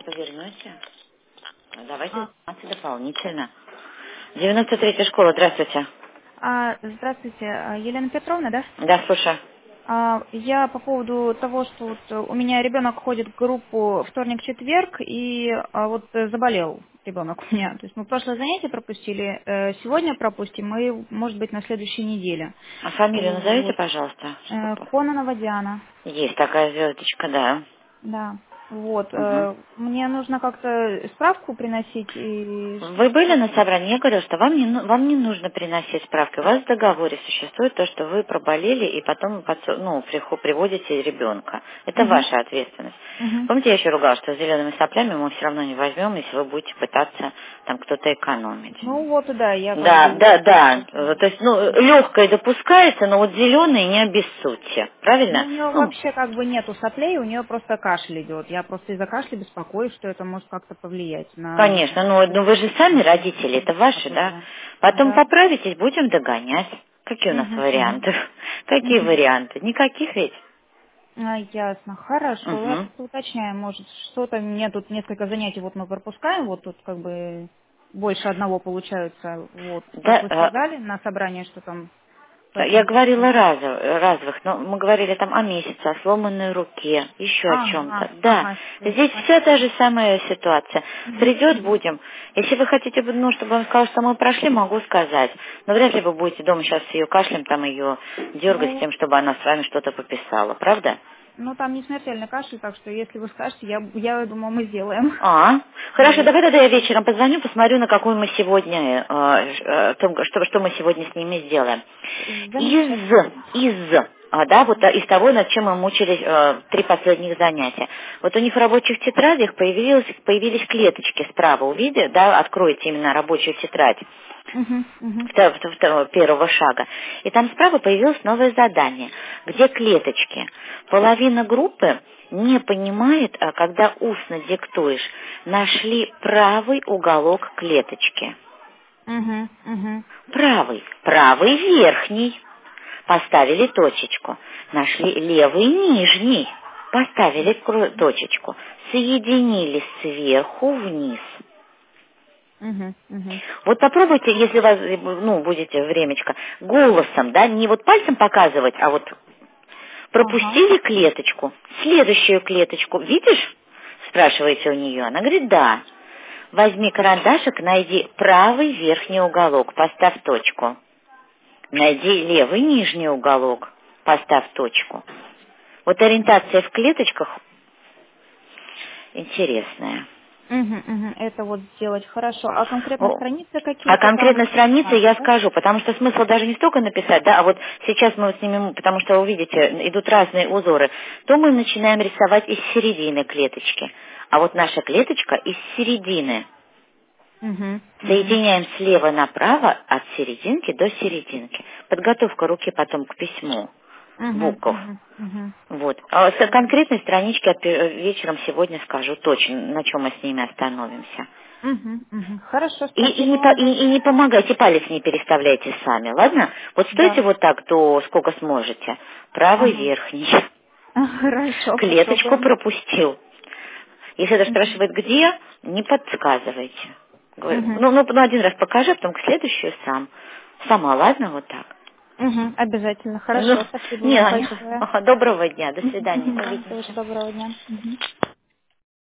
Повернете? Давайте А, заниматься дополнительно. 93-я школа, здравствуйте. Здравствуйте, Елена Петровна, да? Да, слушаю. Я по поводу того, что вот у меня ребенок ходит в группу вторник-четверг, и вот заболел ребенок у меня. То есть мы прошлое занятие пропустили, сегодня пропустим, и, может быть, на следующей неделе. А фамилию назовите, Вот. пожалуйста. Кононова Диана. Есть такая звездочка, да. Да. Вот. Угу. Мне нужно как-то справку приносить и Вы были что-то. на собрании? Я говорила, что вам не нужно приносить справки. У вас в договоре существует то, что вы проболели и потом приводите ребенка. Это Угу. ваша ответственность. Угу. Помните, я еще ругалась, что с зелеными соплями мы все равно не возьмем, если вы будете пытаться там кто-то экономить. Ну вот, да, я как Да, бы... да, да. То есть, легкое допускается, но вот зеленые не обессудьте. Ну, Правильно? у нее вообще как бы нету соплей, у нее просто кашель идет. Я просто из-за кашля беспокоюсь, что это может как-то повлиять на Конечно, но вы же сами родители, это ваши, такое, да? да. Потом Да. поправитесь, будем догонять. Какие у нас Угу, угу, варианты? Какие угу. варианты? Никаких ведь. Ясно. Хорошо. Я Угу. просто уточняю, может, что-то мне тут несколько занятий вот мы пропускаем, вот тут как бы больше одного получается. Вот, как вы Да, сказали на собрании, что там по я этому говорила поводу. разовых, но мы говорили там о месяце, о сломанной руке, еще о чем-то. Ага, Да, ага, все, здесь вся та же самая ситуация. Угу, Придет, угу. будем. Если вы хотите, чтобы он сказал, что мы прошли, могу сказать. Но вряд ли вы будете дома сейчас с ее кашлем, там ее дергать с Ну, тем, чтобы она с вами что-то пописала. Правда? Ну, там не смертельный кашель, так что если вы скажете, я думаю, мы сделаем. Хорошо, Вот. давай тогда я вечером позвоню, посмотрю, на какую мы сегодня, что мы сегодня с ними сделаем. Замечательно. Из того, над чем мы мучились 3 последних занятия. Вот у них в рабочих тетрадях появились клеточки справа, увидите, да, откройте именно рабочую тетрадь Угу, угу, первого шага. И там справа появилось новое задание, где клеточки. Половина группы не понимает, когда устно диктуешь, нашли правый уголок клеточки. угу, угу, Правый верхний. Поставили точечку. Нашли левый нижний. Поставили точечку. Соединили сверху вниз. угу, угу. Вот попробуйте, если у вас, будете времечко, голосом, да, не вот пальцем показывать, а вот Ага. пропустили клеточку, следующую клеточку, видишь? Спрашиваете у нее. Она говорит, да. Возьми карандашик, найди правый верхний уголок, поставь точку. Найди левый нижний уголок, поставь точку. Вот ориентация в клеточках интересная. Угу, угу. Это вот сделать хорошо. А конкретно страницы А какие-то конкретно там не страницы надо, я да? скажу, потому что смысл даже не столько написать, да, а вот сейчас мы вот снимем, потому что, увидите, идут разные узоры, то мы начинаем рисовать из середины клеточки. А вот наша клеточка из середины. Угу, угу, Соединяем слева направо от серединки до серединки. Подготовка руки потом к письму угу, букв. угу, угу. Вот. А с конкретной странички вечером сегодня скажу точно, на чем мы с ними остановимся. Угу, угу. Хорошо, И спасибо вам и не большое. помогайте, палец не переставляйте сами, ладно? Вот стойте Да. вот так, то сколько сможете. Правый Ага. верхний. Хорошо, Клеточку попробуем. пропустил. Если это Угу. спрашивает где, не подсказывайте. Говорю, Угу. один раз покажи, а потом к следующую сам. Сама, ладно, вот так. Угу. Обязательно. Ну, Хорошо, спасибо не, вам Аня. большое. Ага, доброго дня, до свидания, Вам тоже увидимся. доброго дня. Мгм.